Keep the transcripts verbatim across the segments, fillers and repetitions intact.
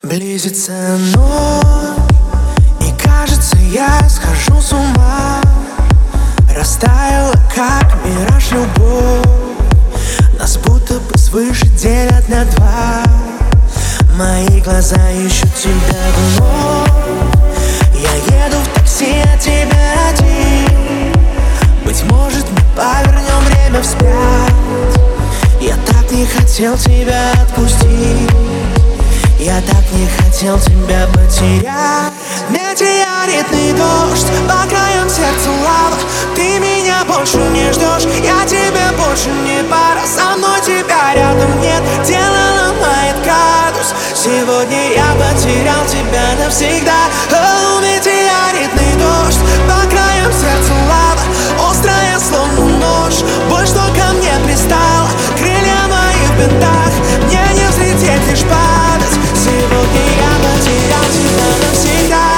Близится ночь, и кажется, я схожу с ума. Растаяла, как мираж, любовь. Нас будто бы свыше делят на два. Мои глаза ищут тебя вновь. Я еду в такси, от тебя один. Быть может, мы повернем время вспять. Я так не хотел тебя отпустить. Я так не хотел тебя потерять. Метеоритный дождь, по краям сердца лава. Ты меня больше не ждешь, я тебе больше не пара. Со мной тебя рядом нет, дело ломает градус. Сегодня я потерял тебя навсегда. О, метеоритный дождь, по краям сердца лава. Острая, словно нож, боль, что ко мне пристала. Крылья мои в бинтах, мне не взлететь, лишь падать. Сегодня я потерял тебя навсегда.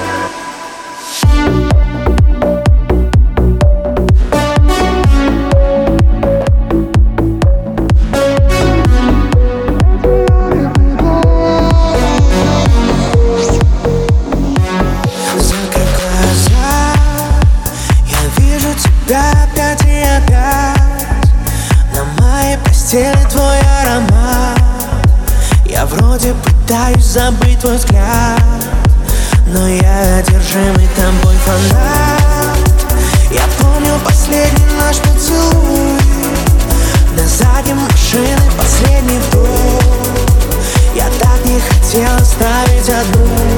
Закрой глаза, я вижу тебя опять и опять. На моей постели твой аромат. Я вроде пытаюсь забыть твой взгляд, но я одержимый тобой фанат. Я помню последний наш поцелуй. На заднем машины последний вдох. Я так не хотел оставить одну.